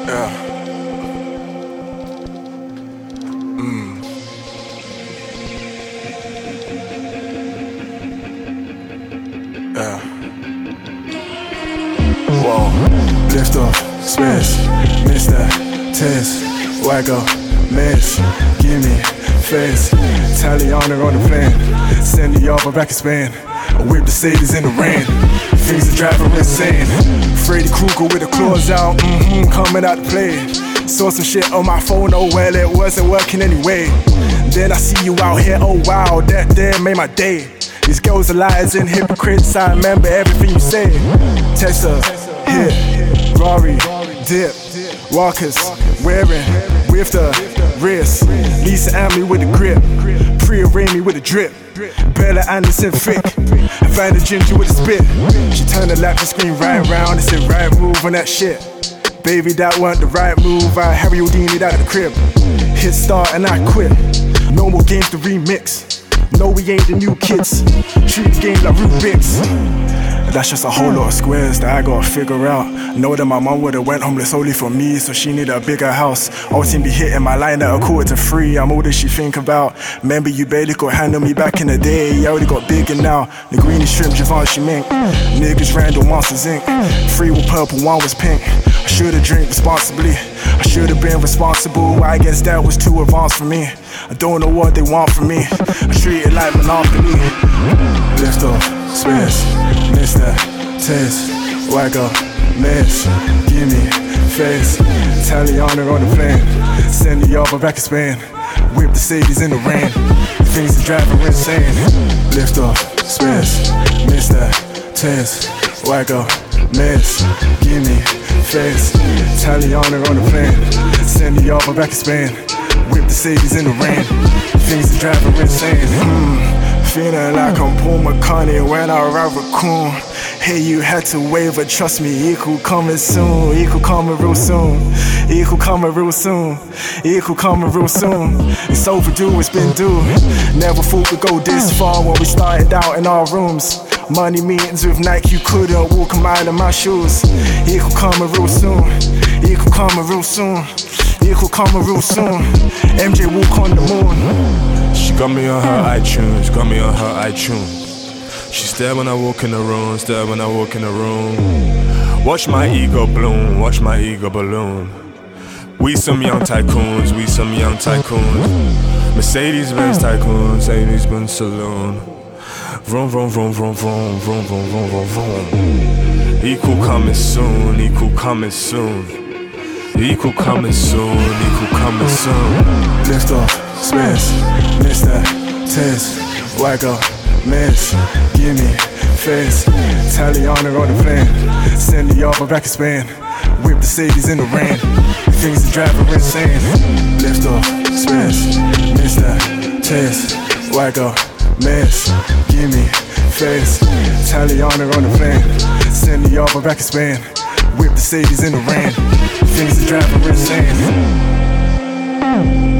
Yeah. Yeah. Whoa. Lift off, space, Mr. Test, Wacko, Miss, gimme, face, Italiana on the plane, send the off back in Spain, I whip the Sadies in the rain, things are driving insane, Freddy Krueger with the claws out, coming out to play, saw some shit on my phone, oh well it wasn't working anyway, then I see you out here, oh wow, that there made my day. These girls are liars and hypocrites, I remember everything you say. Tesla, hit, Rari, dip, Walkers, wearing, with the wrist. Lisa Amley with the grip, Priya Raimi with the drip, Bella Anderson thick, Havana Ginger with the spit. She turned the lap and screamed right round and said right move on that shit. Baby, that wasn't the right move, I Harry Houdini'd out of the crib. Hit start and I quit, no more games to remix. No, we ain't the new kids, treat the game like Rubik's. That's just a whole lot of squares that I gotta figure out. Know that my mom would've went homeless only for me, so she need a bigger house. Old team be hitting my line at 2:45. I'm all that she think about. Remember you barely could handle me back in the day. I already got bigger now. The greeny shrimp, Givenchy mink. Niggas Randall Monsters Inc. 3 were purple, 1 was pink. I should've drank responsibly. I should've been responsible. I guess that was too advanced for me. I don't know what they want from me. I treat it like monopoly. Lift off, space, Mr. Test, Wacko, Miss, gimme, face, Italiana on the plane, send the offer back in Spain, whip the Sadies in the rain, things are driving insane. Lift off, space, Mr. Test, Wacko, Miss, gimme, face, Italiana on the plane, send the offer back in Spain, whip the Sadies in the rain, things are driving insane. Feeling like I'm Paul McCartney when I ride Raccoon. Hey, you had to waver, trust me, it could coming soon. It could coming real soon. It could coming real soon. It could coming real soon. It's overdue, it's been due. Never thought we'd go this far when we started out in our rooms. Money meetings with Nike, you couldn't walk a mile in my shoes. It could coming real soon. It could coming real soon. It could coming real soon. MJ walk on the moon. She got me on her iTunes, got me on her iTunes. She's there when I walk in the room, there when I walk in the room. Watch my ego bloom, watch my ego balloon. We some young tycoons, we some young tycoons. Mercedes-Benz tycoons, Mercedes-Benz saloon. Vroom, vroom, vroom, vroom, vroom, vroom, vroom, vroom, vroom, vroom. Equal coming soon, equal coming soon. Equal coming soon, equal coming soon. Lift off, space, Mr. Test, Wacko, Miss, gimme, face, Italiana on the plane, send the offer back in Spain, whip the Sadies in the rain, things are driving insane. Lift off, space, Mr. Test, Wacko, Miss, gimme, face, Italiana on the plane, send the offer back in Spain, whip the Sadies in the rain, things are driving insane.